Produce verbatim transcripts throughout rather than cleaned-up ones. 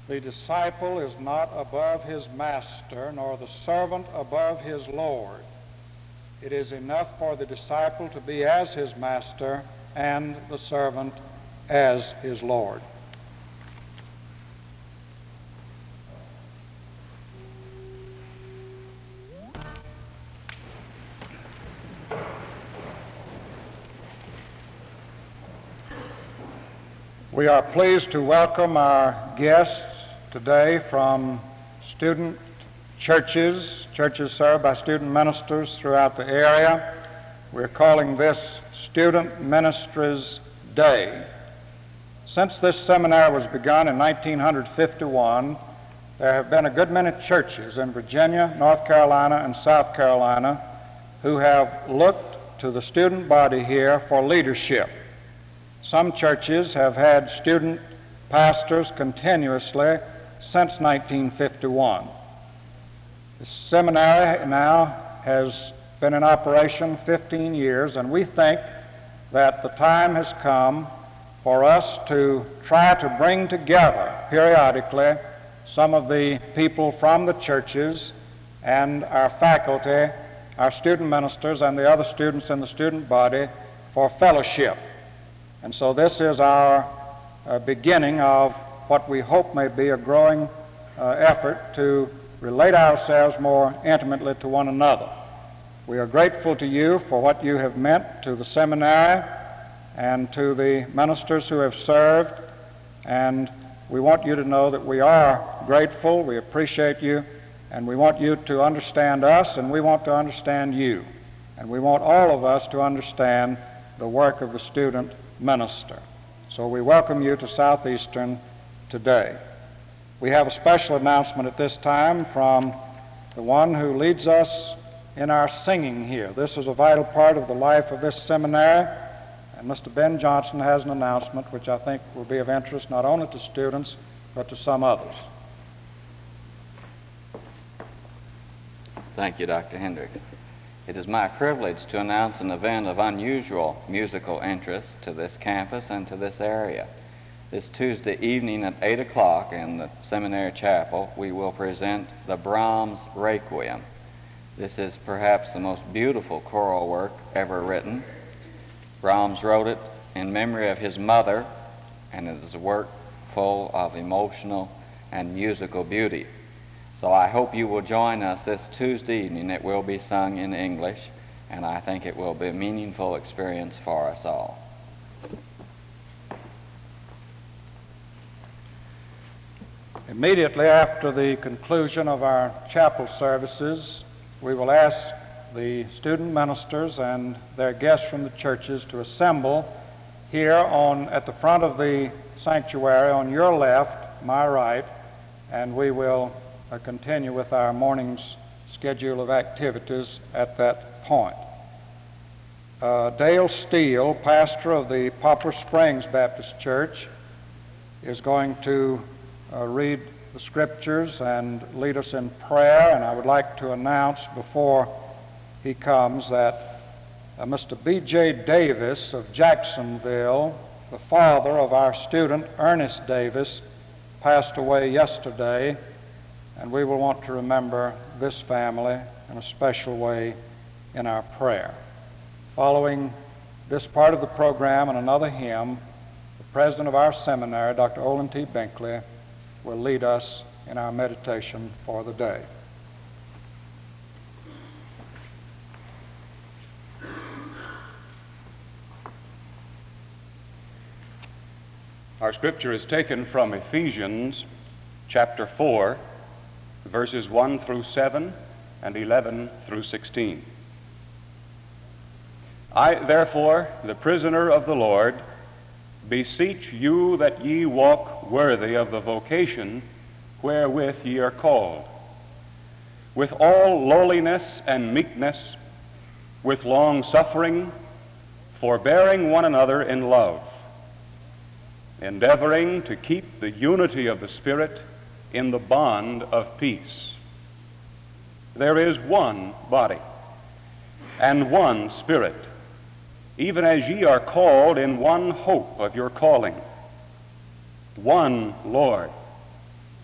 The disciple is not above his master, nor the servant above his Lord. It is enough for the disciple to be as his master and the servant as his Lord. We are pleased to welcome our guests today from student churches, churches served by student ministers throughout the area. We're calling this Student Ministries Day. Since this seminary was begun in nineteen fifty-one, there have been a good many churches in Virginia, North Carolina, and South Carolina who have looked to the student body here for leadership. Some churches have had student pastors continuously since nineteen fifty-one. The seminary now has been in operation fifteen years, and we think that the time has come for us to try to bring together periodically some of the people from the churches and our faculty, our student ministers, and the other students in the student body for fellowship. And so this is our uh, beginning of what we hope may be a growing uh, effort to relate ourselves more intimately to one another. We are grateful to you for what you have meant to the seminary and to the ministers who have served, and we want you to know that we are grateful, we appreciate you, and we want you to understand us, and we want to understand you. And we want all of us to understand the work of the student minister. So we welcome you to Southeastern today. We have a special announcement at this time from the one who leads us in our singing here. This is a vital part of the life of this seminary, and Mister Ben Johnson has an announcement which I think will be of interest not only to students but to some others. Thank you, Doctor Hendricks. It is my privilege to announce an event of unusual musical interest to this campus and to this area. This Tuesday evening at eight o'clock in the seminary chapel, we will present the Brahms Requiem. This is perhaps the most beautiful choral work ever written. Brahms wrote it in memory of his mother, and it is a work full of emotional and musical beauty. So I hope you will join us this Tuesday evening. It will be sung in English, and I think it will be a meaningful experience for us all. Immediately after the conclusion of our chapel services, we will ask the student ministers and their guests from the churches to assemble here on at the front of the sanctuary on your left, my right, and we will Uh, continue with our morning's schedule of activities at that point. Uh, Dale Steele, pastor of the Poplar Springs Baptist Church, is going to uh, read the scriptures and lead us in prayer, and I would like to announce before he comes that uh, Mister B J Davis of Jacksonville, the father of our student Ernest Davis, passed away yesterday. And we will want to remember this family in a special way in our prayer. Following this part of the program and another hymn, the president of our seminary, Doctor Olin T. Binkley, will lead us in our meditation for the day. Our scripture is taken from Ephesians chapter four, verses one through seven and eleven through sixteen. I, therefore, the prisoner of the Lord, beseech you that ye walk worthy of the vocation wherewith ye are called, with all lowliness and meekness, with long suffering, forbearing one another in love, endeavoring to keep the unity of the Spirit in the bond of peace. There is one body and one Spirit, even as ye are called in one hope of your calling, one Lord,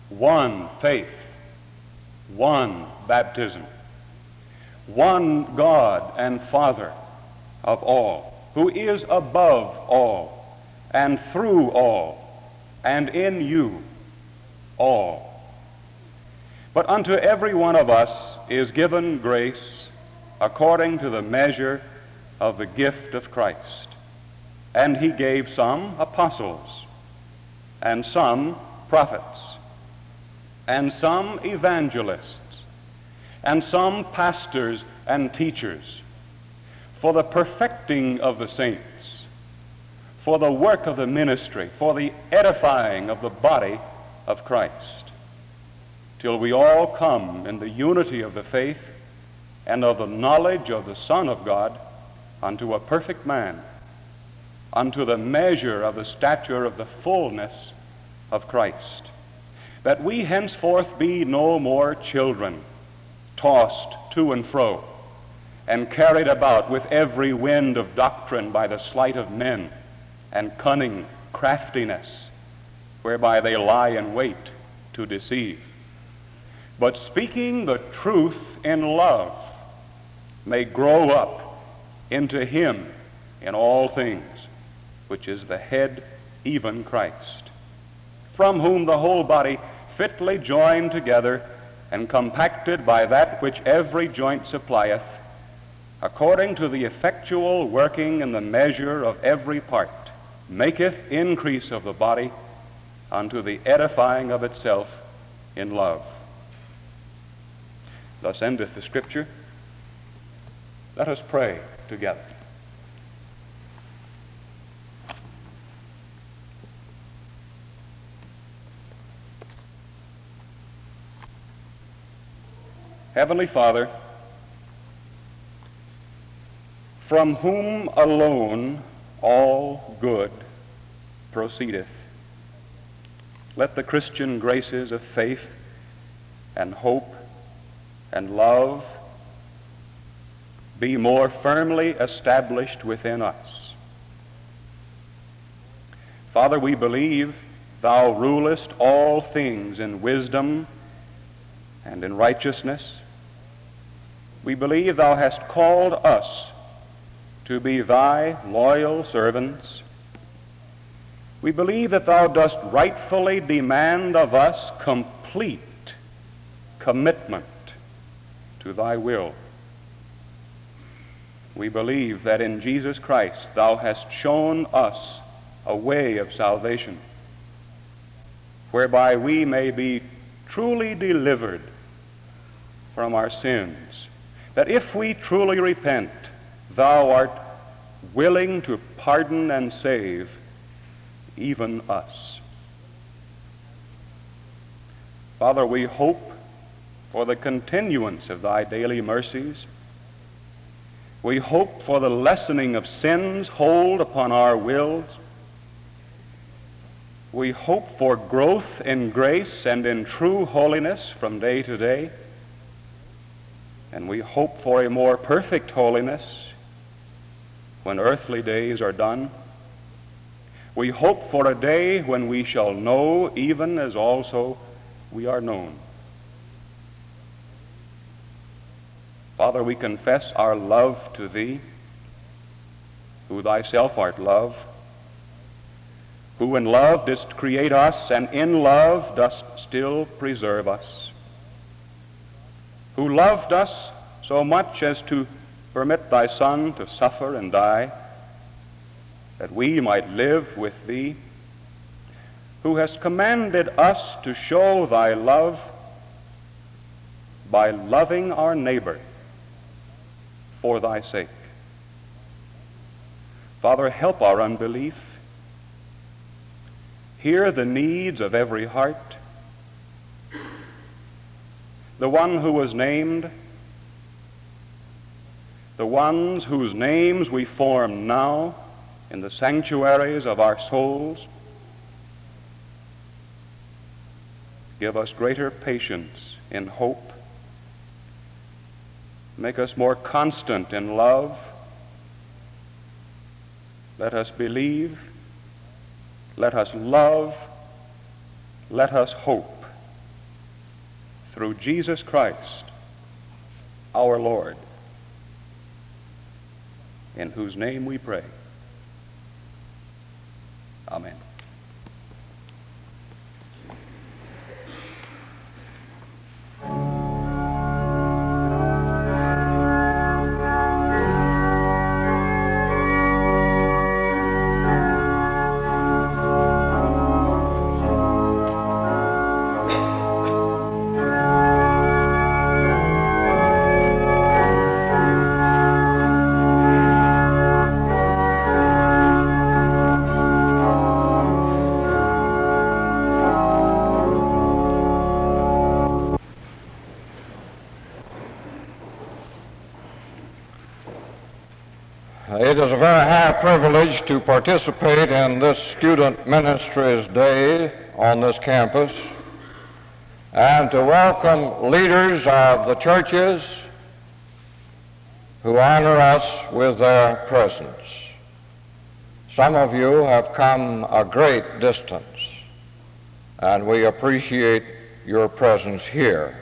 one faith, one baptism, one God and Father of all, who is above all, and through all, and in you all. But unto every one of us is given grace according to the measure of the gift of Christ. And he gave some apostles, and some prophets, and some evangelists, and some pastors and teachers, for the perfecting of the saints, for the work of the ministry, for the edifying of the body of Christ, till we all come in the unity of the faith and of the knowledge of the Son of God, unto a perfect man, unto the measure of the stature of the fullness of Christ, that we henceforth be no more children, tossed to and fro, and carried about with every wind of doctrine by the sleight of men and cunning craftiness, whereby they lie in wait to deceive. But speaking the truth in love, may grow up into him in all things, which is the head, even Christ, from whom the whole body fitly joined together and compacted by that which every joint supplieth, according to the effectual working in the measure of every part, maketh increase of the body unto the edifying of itself in love. Thus endeth the Scripture. Let us pray together. Heavenly Father, from whom alone all good proceedeth, let the Christian graces of faith and hope and love be more firmly established within us. Father, we believe thou rulest all things in wisdom and in righteousness. We believe thou hast called us to be thy loyal servants. We believe that thou dost rightfully demand of us complete commitment to thy will. We believe that in Jesus Christ thou hast shown us a way of salvation, whereby we may be truly delivered from our sins, that if we truly repent, thou art willing to pardon and save even us. Father, we hope for the continuance of thy daily mercies. We hope for the lessening of sin's hold upon our wills. We hope for growth in grace and in true holiness from day to day. And we hope for a more perfect holiness when earthly days are done. We hope for a day when we shall know even as also we are known. Father, we confess our love to thee, who thyself art love, who in love didst create us, and in love dost still preserve us, who loved us so much as to permit thy Son to suffer and die, that we might live with thee, who hast commanded us to show thy love by loving our neighbor for thy sake. Father, help our unbelief. Hear the needs of every heart. The one who was named, the ones whose names we form now in the sanctuaries of our souls. Give us greater patience in hope. Make us more constant in love. Let us believe. Let us love. Let us hope through Jesus Christ, our Lord, in whose name we pray. Amen. It is a very high privilege to participate in this Student Ministries Day on this campus and to welcome leaders of the churches who honor us with their presence. Some of you have come a great distance, and we appreciate your presence here.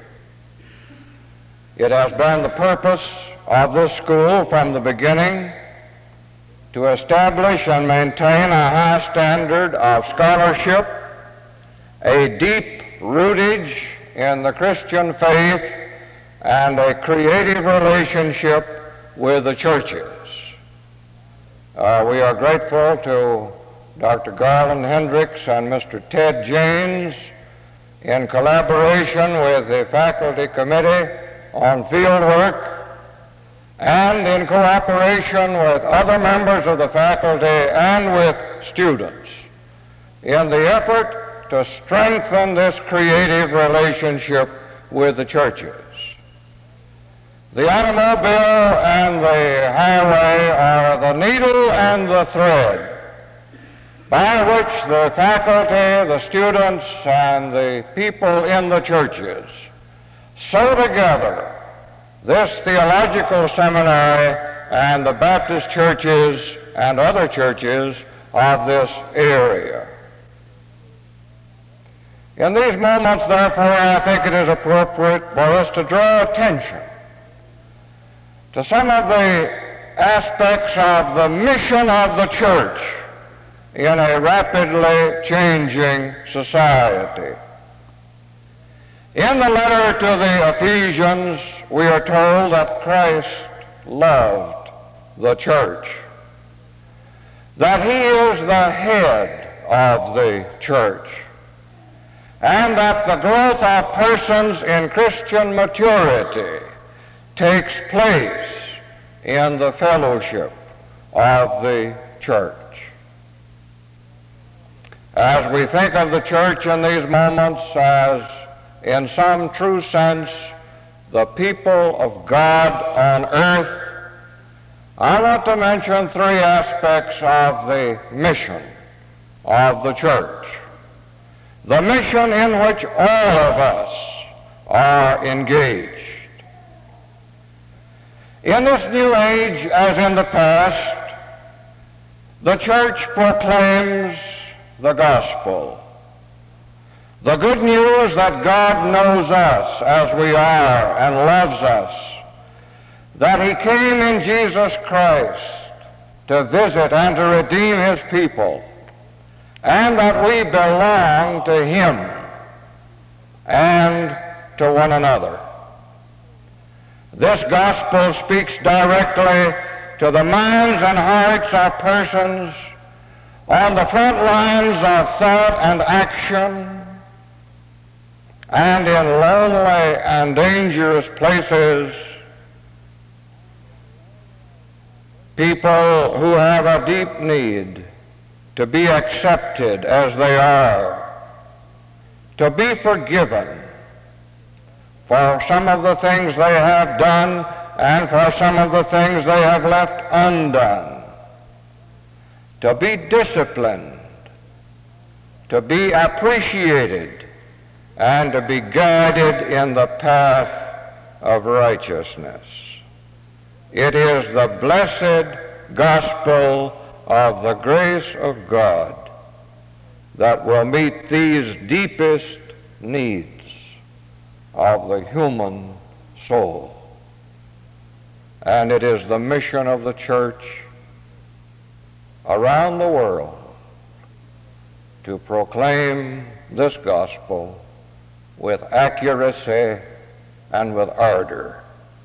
It has been the purpose of this school from the beginning to establish and maintain a high standard of scholarship, a deep rootage in the Christian faith, and a creative relationship with the churches. Uh, we are grateful to Doctor Garland Hendricks and Mister Ted James in collaboration with the Faculty Committee on Field Work and in cooperation with other members of the faculty and with students in the effort to strengthen this creative relationship with the churches. The automobile and the highway are the needle and the thread by which the faculty, the students, and the people in the churches sew together this theological seminary and the Baptist churches and other churches of this area. In these moments, therefore, I think it is appropriate for us to draw attention to some of the aspects of the mission of the church in a rapidly changing society. In the letter to the Ephesians, we are told that Christ loved the church, that he is the head of the church, and that the growth of persons in Christian maturity takes place in the fellowship of the church. As we think of the church in these moments as, in some true sense, the people of God on earth, I want to mention three aspects of the mission of the church. The mission in which all of us are engaged. In this new age, as in the past, the church proclaims the gospel. The good news that God knows us as we are and loves us, that he came in Jesus Christ to visit and to redeem his people, and that we belong to him and to one another. This gospel speaks directly to the minds and hearts of persons on the front lines of thought and action, and in lonely and dangerous places, people who have a deep need to be accepted as they are, to be forgiven for some of the things they have done and for some of the things they have left undone, to be disciplined, to be appreciated, and to be guided in the path of righteousness. It is the blessed gospel of the grace of God that will meet these deepest needs of the human soul. And it is the mission of the church around the world to proclaim this gospel with accuracy and with ardor.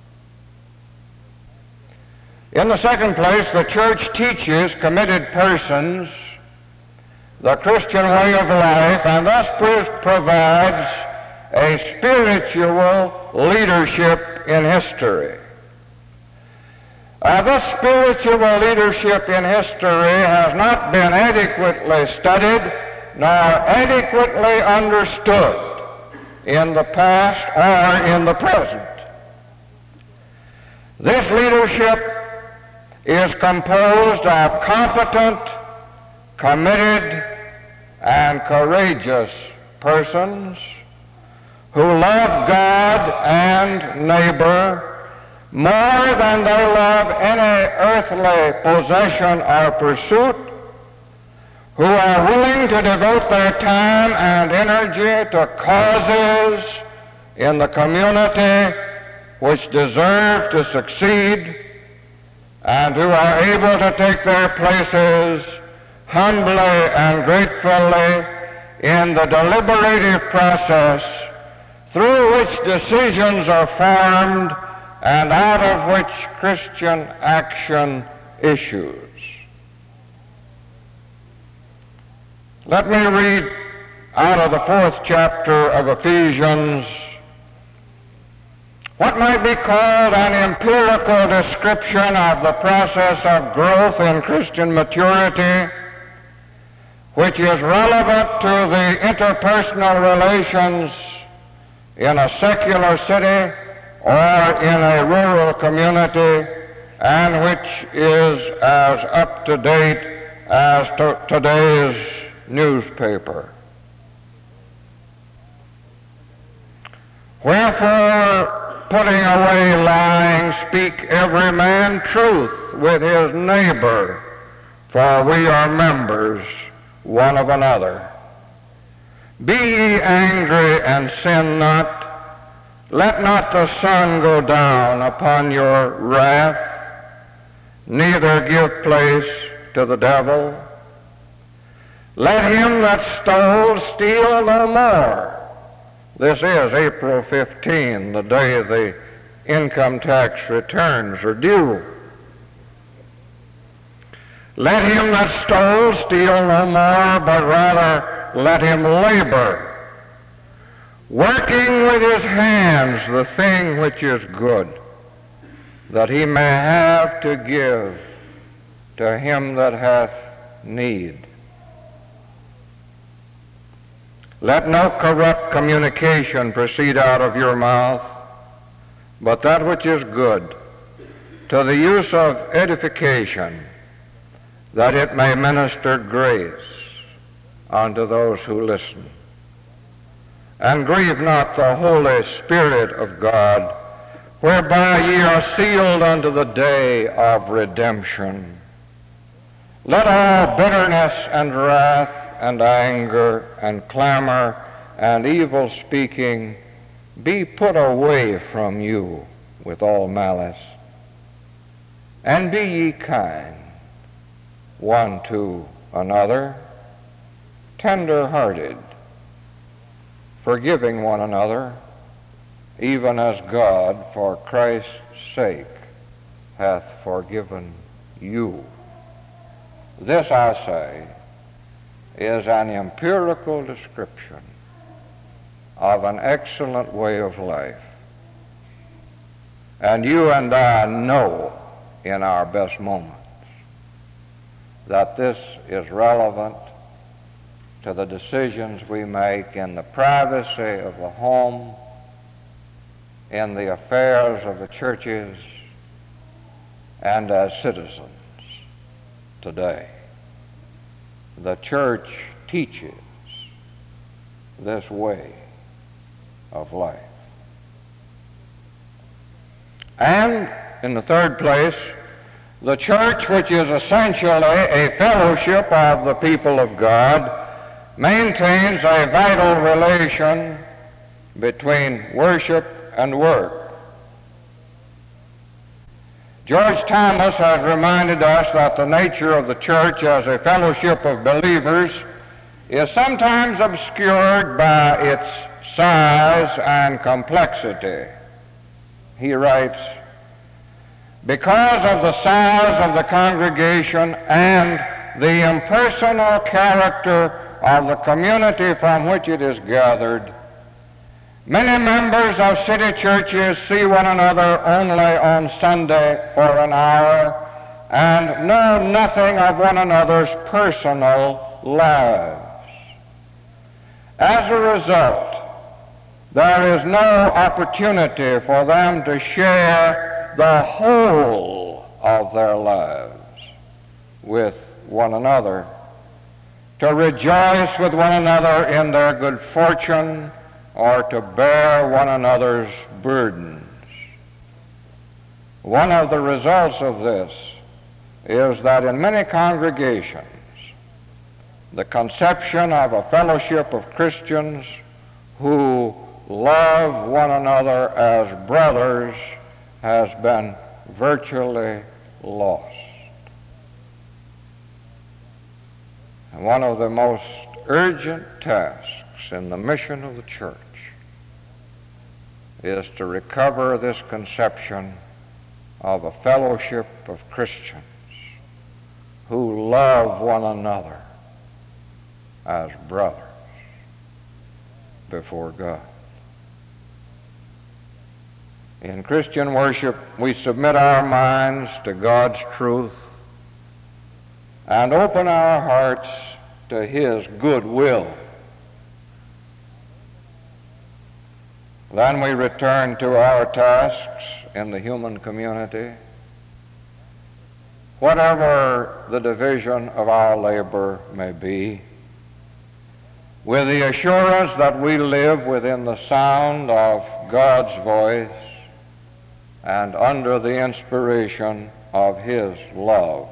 In the second place, the church teaches committed persons the Christian way of life, and thus provides a spiritual leadership in history. Uh, this spiritual leadership in history has not been adequately studied nor adequately understood in the past or in the present. This leadership is composed of competent, committed, and courageous persons who love God and neighbor more than they love any earthly possession or pursuit, who are willing to devote their time and energy to causes in the community which deserve to succeed, and who are able to take their places humbly and gratefully in the deliberative process through which decisions are formed and out of which Christian action issues. Let me read out of the fourth chapter of Ephesians what might be called an empirical description of the process of growth in Christian maturity, which is relevant to the interpersonal relations in a secular city or in a rural community, and which is as up to date as to today's newspaper. Wherefore, putting away lying, speak every man truth with his neighbor, for we are members one of another. Be ye angry and sin not. Let not the sun go down upon your wrath, neither give place to the devil. Let him that stole steal no more. This is April fifteenth, the day the income tax returns are due. Let him that stole steal no more, but rather let him labor, working with his hands the thing which is good, that he may have to give to him that hath need. Let no corrupt communication proceed out of your mouth, but that which is good, to the use of edification, that it may minister grace unto those who listen. And grieve not the Holy Spirit of God, whereby ye are sealed unto the day of redemption. Let all bitterness and wrath and anger and clamor and evil speaking be put away from you with all malice. And be ye kind one to another, tender-hearted, forgiving one another, even as God for Christ's sake hath forgiven you. This, I say, is an empirical description of an excellent way of life. And you and I know in our best moments that this is relevant to the decisions we make in the privacy of the home, in the affairs of the churches, and as citizens today. The church teaches this way of life. And in the third place, the church, which is essentially a fellowship of the people of God, maintains a vital relation between worship and work. George Thomas has reminded us that the nature of the church as a fellowship of believers is sometimes obscured by its size and complexity. He writes, "Because of the size of the congregation and the impersonal character of the community from which it is gathered, many members of city churches see one another only on Sunday for an hour and know nothing of one another's personal lives. As a result, there is no opportunity for them to share the whole of their lives with one another, to rejoice with one another in their good fortune, or to bear one another's burdens. One of the results of this is that in many congregations, the conception of a fellowship of Christians who love one another as brothers has been virtually lost. And one of the most urgent tasks in the mission of the church is to recover this conception of a fellowship of Christians who love one another as brothers before God. In Christian worship, we submit our minds to God's truth and open our hearts to His good will. Then we return to our tasks in the human community, whatever the division of our labor may be, with the assurance that we live within the sound of God's voice and under the inspiration of His love.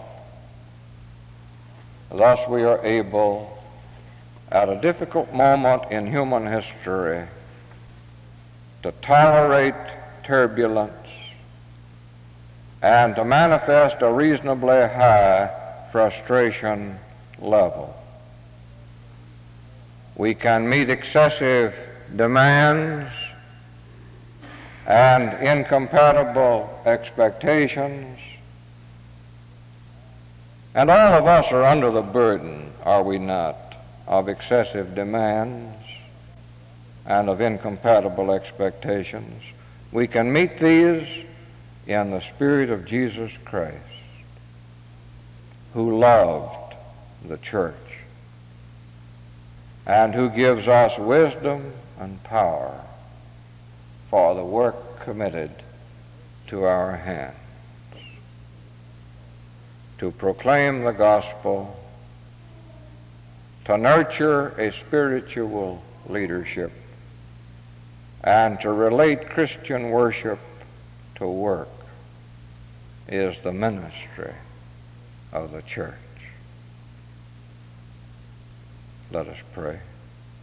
Thus we are able, at a difficult moment in human history, to tolerate turbulence and to manifest a reasonably high frustration level. We can meet excessive demands and incompatible expectations, and all of us are under the burden, are we not, of excessive demands and of incompatible expectations. We can meet these in the Spirit of Jesus Christ, who loved the church and who gives us wisdom and power for the work committed to our hands, to proclaim the gospel, to nurture a spiritual leadership, and to relate Christian worship to work is the ministry of the church. Let us pray.